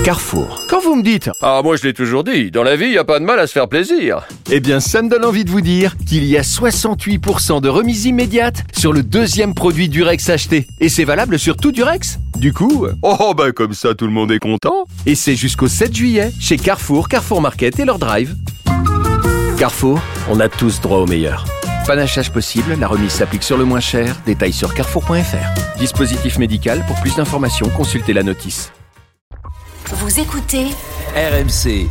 Carrefour. Quand vous me dites « Ah, moi je l'ai toujours dit, dans la vie, il n'y a pas de mal à se faire plaisir ». Eh bien, ça me donne envie de vous dire qu'il y a 68% de remise immédiate sur le deuxième produit Durex acheté. Et c'est valable sur tout Durex. Du coup, Comme ça tout le monde est content. et c'est jusqu'au 7 juillet chez Carrefour, Carrefour Market et leur drive. Carrefour, on a tous droit au meilleur. Panachage possible, la remise s'applique sur le moins cher. Détails sur carrefour.fr. Dispositif médical, pour plus d'informations, consultez la notice. Vous écoutez RMC.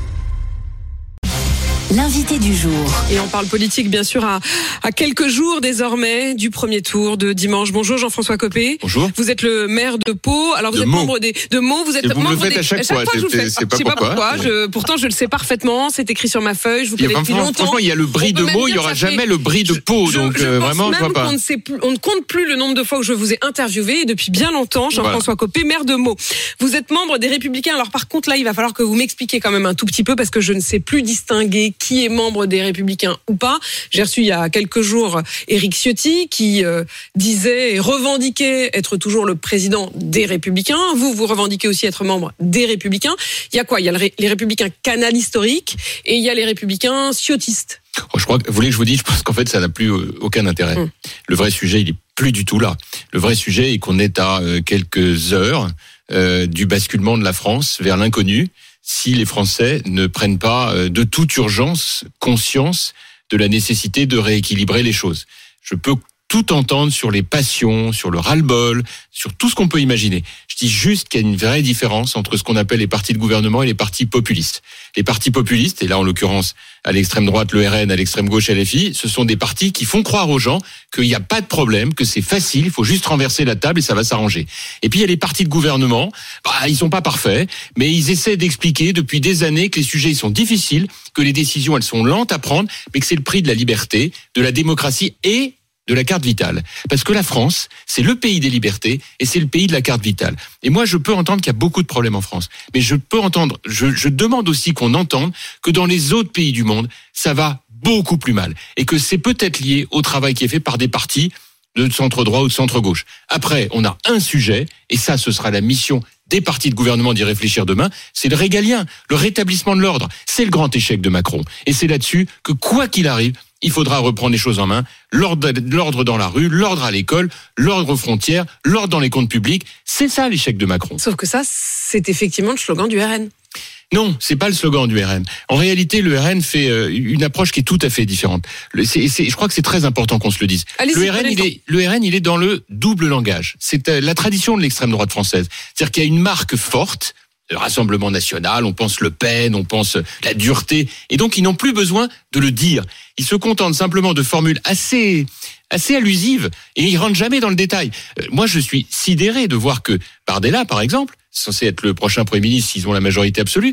l'invité du jour. Et on parle politique, bien sûr, à quelques jours désormais du premier tour de dimanche. Bonjour Jean-François Copé. Bonjour. Vous êtes le maire de Pau. Alors vous êtes membre de Meaux. Vous êtes et vous membre me le faites à chaque fois. je vous le fais. C'est pas Je sais pas pourquoi. Pourtant, je le sais parfaitement. C'est écrit sur ma feuille. Je vous connais depuis longtemps. Franchement, il y a le brie de Meaux, il y aura jamais le brie de Pau. Donc vraiment, je vois pas. On ne compte plus le nombre de fois où je vous ai interviewé. Et depuis bien longtemps, Jean-François Copé, maire de Meaux. Vous êtes membre des Républicains. Alors par contre, là, il va falloir que vous m'expliquiez quand même un tout petit peu parce que je ne sais plus distinguer qui est membre des Républicains ou pas. J'ai reçu il y a quelques jours Éric Ciotti qui disait et revendiquait être toujours le président des Républicains. Vous revendiquez aussi être membre des Républicains. Il y a quoi ? Il y a les Républicains canal historiques et il y a les Républicains ciotistes. Je crois que vous voulez que je vous dise, je pense qu'en fait, ça n'a plus aucun intérêt. Le vrai sujet, il est plus du tout là. Le vrai sujet est qu'on est à quelques heures du basculement de la France vers l'inconnu. Si les Français ne prennent pas de toute urgence conscience de la nécessité de rééquilibrer les choses. Je peux tout entendre sur les passions, sur le ras-le-bol, sur tout ce qu'on peut imaginer. Je dis juste qu'il y a une vraie différence entre ce qu'on appelle les partis de gouvernement et les partis populistes. Les partis populistes, et là en l'occurrence à l'extrême droite le RN, à l'extrême gauche LFI, ce sont des partis qui font croire aux gens qu'il n'y a pas de problème, que c'est facile, il faut juste renverser la table et ça va s'arranger. Et puis il y a les partis de gouvernement, ils sont pas parfaits, mais ils essaient d'expliquer depuis des années que les sujets sont difficiles, que les décisions elles sont lentes à prendre, mais que c'est le prix de la liberté, de la démocratie et de la carte vitale. Parce que la France, c'est le pays des libertés et c'est le pays de la carte vitale. Et moi, je peux entendre qu'il y a beaucoup de problèmes en France. Mais je demande aussi qu'on entende que dans les autres pays du monde, ça va beaucoup plus mal. Et que c'est peut-être lié au travail qui est fait par des partis de centre droit ou de centre gauche. Après, on a un sujet, et ça, ce sera la mission des partis de gouvernement d'y réfléchir demain, c'est le régalien, le rétablissement de l'ordre. C'est le grand échec de Macron. Et c'est là-dessus que, quoi qu'il arrive, il faudra reprendre les choses en main. L'ordre dans la rue, l'ordre à l'école, l'ordre aux frontières, l'ordre dans les comptes publics. C'est ça l'échec de Macron. Sauf que ça, c'est effectivement le slogan du RN. Non, c'est pas le slogan du RN. En réalité, le RN fait une approche qui est tout à fait différente. Je crois que c'est très important qu'on se le dise. Le RN, il est dans le double langage. C'est la tradition de l'extrême droite française. C'est-à-dire qu'il y a une marque forte, le Rassemblement national, on pense Le Pen, on pense la dureté, et donc ils n'ont plus besoin de le dire. Ils se contentent simplement de formules assez allusives, et ils rentrent jamais dans le détail. Moi, je suis sidéré de voir que Bardella, par exemple, censé être le prochain Premier ministre s'ils ont la majorité absolue,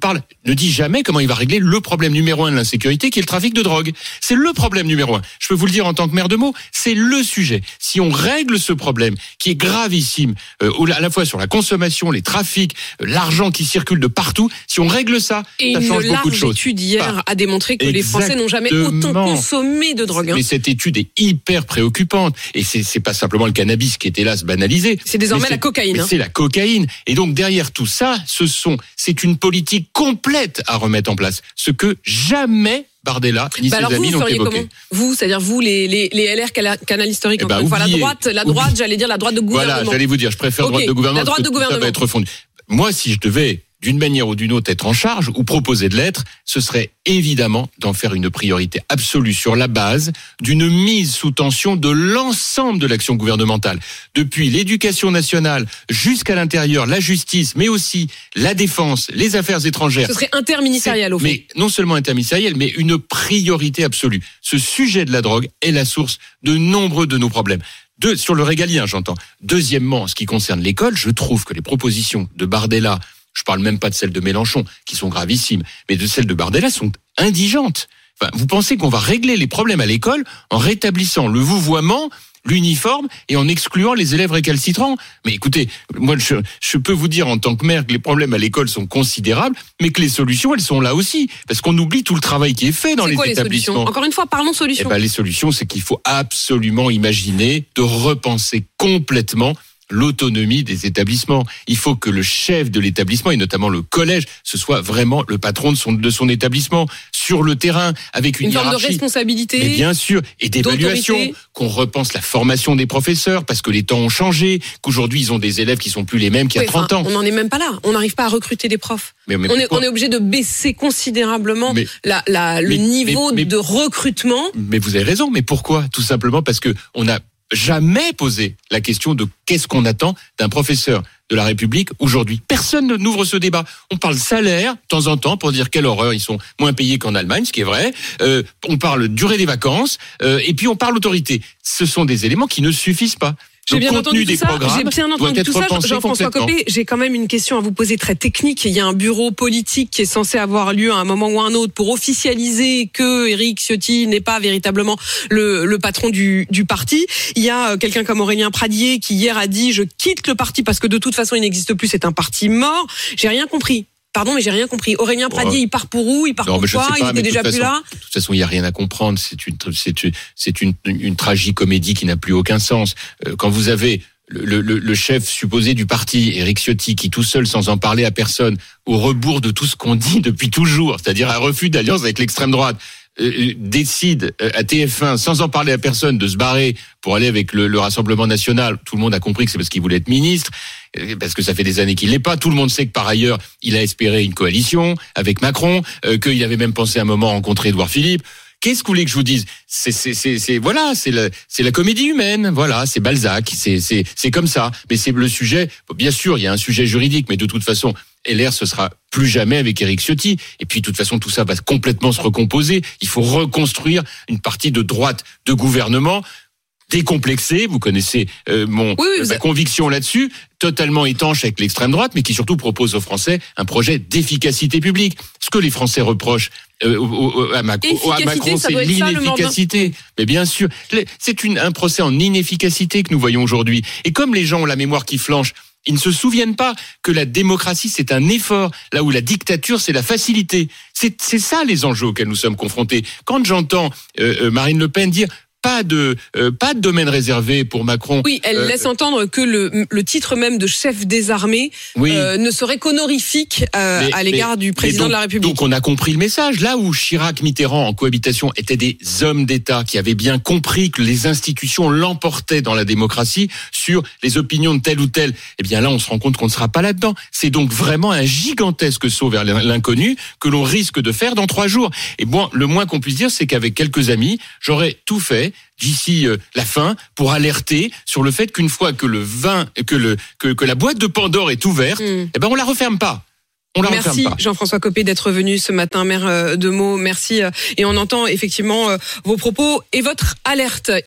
ne dit jamais comment il va régler le problème numéro 1 de l'insécurité, qui est le trafic de drogue. C'est le problème numéro 1. Je peux vous le dire en tant que maire de Meaux, c'est le sujet. Si on règle ce problème, qui est gravissime, à la fois sur la consommation, les trafics, l'argent qui circule de partout, si on règle ça, ça change beaucoup de choses. Et une large étude hier a démontré que les Français n'ont jamais autant consommé de drogue. Mais cette étude est hyper préoccupante. Et c'est pas simplement le cannabis qui est hélas banalisé. C'est désormais la cocaïne. C'est la cocaïne. Et donc derrière tout ça, c'est une politique complète à remettre en place. Ce que jamais Bardella ni ses amis n'ont évoqué. Vous, c'est-à-dire vous, les LR canal historique, encore une fois, la droite, j'allais dire la droite de gouvernement. Voilà, j'allais vous dire, je préfère droite de gouvernement. La droite de gouvernement. Ça va être refondu. Moi, si je devais d'une manière ou d'une autre être en charge ou proposer de l'être, ce serait évidemment d'en faire une priorité absolue sur la base d'une mise sous tension de l'ensemble de l'action gouvernementale. Depuis l'éducation nationale jusqu'à l'intérieur, la justice, mais aussi la défense, les affaires étrangères. Ce serait interministériel au fond. Mais non seulement interministériel, mais une priorité absolue. Ce sujet de la drogue est la source de nombreux de nos problèmes. Sur le régalien, j'entends. Deuxièmement, en ce qui concerne l'école, je trouve que les propositions de Bardella, je parle même pas de celles de Mélenchon, qui sont gravissimes, mais de celles de Bardella sont indigentes. Enfin, vous pensez qu'on va régler les problèmes à l'école en rétablissant le vouvoiement, l'uniforme et en excluant les élèves récalcitrants? Mais écoutez, moi je peux vous dire en tant que maire que les problèmes à l'école sont considérables, mais que les solutions elles sont là aussi, parce qu'on oublie tout le travail qui est fait dans les établissements. Encore une fois, parlons solutions. Les solutions, c'est qu'il faut absolument imaginer de repenser complètement l'autonomie des établissements. Il faut que le chef de l'établissement, et notamment le collège, ce soit vraiment le patron de son établissement, sur le terrain, avec une forme de hiérarchie. Responsabilité. Mais bien sûr, et d'évaluation, d'autorité. qu'on repense la formation des professeurs, parce que les temps ont changé, qu'aujourd'hui ils ont des élèves qui sont plus les mêmes qu'il y a 30 ans. On n'en est même pas là. On n'arrive pas à recruter des profs. Mais on est obligé de baisser considérablement le niveau de recrutement. Mais vous avez raison, mais pourquoi ? Tout simplement parce que on n'a jamais posé la question de qu'est-ce qu'on attend d'un professeur de la République aujourd'hui. Personne n'ouvre ce débat. On parle salaire, de temps en temps, pour dire quelle horreur, ils sont moins payés qu'en Allemagne, ce qui est vrai. On parle durée des vacances, et puis on parle autorité. Ce sont des éléments qui ne suffisent pas. J'ai bien entendu tout ça. Jean-François Copé, j'ai quand même une question à vous poser très technique. Il y a un bureau politique qui est censé avoir lieu à un moment ou à un autre pour officialiser que Éric Ciotti n'est pas véritablement le patron du parti. Il y a quelqu'un comme Aurélien Pradier qui hier a dit « je quitte le parti parce que de toute façon il n'existe plus, c'est un parti mort ». J'ai rien compris. Pardon, mais j'ai rien compris. Aurélien Pradier, il part pour où ? Il part pour quoi ? Il était déjà plus là ? De toute façon, il n'y a rien à comprendre. C'est une tragicomédie qui n'a plus aucun sens. Quand vous avez le chef supposé du parti, Éric Ciotti, qui tout seul, sans en parler à personne, au rebours de tout ce qu'on dit depuis toujours, c'est-à-dire un refus d'alliance avec l'extrême droite, décide à TF1, sans en parler à personne, de se barrer pour aller avec le Rassemblement National. Tout le monde a compris que c'est parce qu'il voulait être ministre, parce que ça fait des années qu'il l'est pas. Tout le monde sait que par ailleurs, il a espéré une coalition avec Macron, qu'il avait même pensé à un moment rencontrer Édouard Philippe. Qu'est-ce que vous voulez que je vous dise ? Voilà, c'est la comédie humaine. Voilà, c'est Balzac. C'est comme ça. Mais c'est le sujet. Bien sûr, il y a un sujet juridique, mais de toute façon, LR, ce sera plus jamais avec Éric Ciotti. Et puis, de toute façon, tout ça va complètement se recomposer. Il faut reconstruire une partie de droite de gouvernement décomplexé. Vous connaissez ma conviction là-dessus, totalement étanche avec l'extrême droite, mais qui surtout propose aux Français un projet d'efficacité publique. Ce que les Français reprochent à Macron, c'est l'inefficacité. Mais bien sûr, c'est un procès en inefficacité que nous voyons aujourd'hui. Et comme les gens ont la mémoire qui flanche, ils ne se souviennent pas que la démocratie, c'est un effort, là où la dictature, c'est la facilité. C'est ça les enjeux auxquels nous sommes confrontés. Quand j'entends Marine Le Pen dire pas de domaine réservé pour Macron. Oui, elle laisse entendre que le titre même de chef des armées ne serait qu'honorifique à l'égard du président de la République. Donc on a compris le message. Là où Chirac, Mitterrand en cohabitation étaient des hommes d'État qui avaient bien compris que les institutions l'emportaient dans la démocratie sur les opinions de tel ou tel, eh bien là on se rend compte qu'on ne sera pas là-dedans. C'est donc vraiment un gigantesque saut vers l'inconnu que l'on risque de faire dans 3 jours. Et bon, le moins qu'on puisse dire, c'est qu'avec quelques amis, j'aurais tout fait d'ici la fin pour alerter sur le fait qu'une fois que que la boîte de Pandore est ouverte, eh ben on la referme pas. Merci Jean-François Copé d'être venu ce matin, maire de Meaux. Merci. Et on entend effectivement vos propos et votre alerte.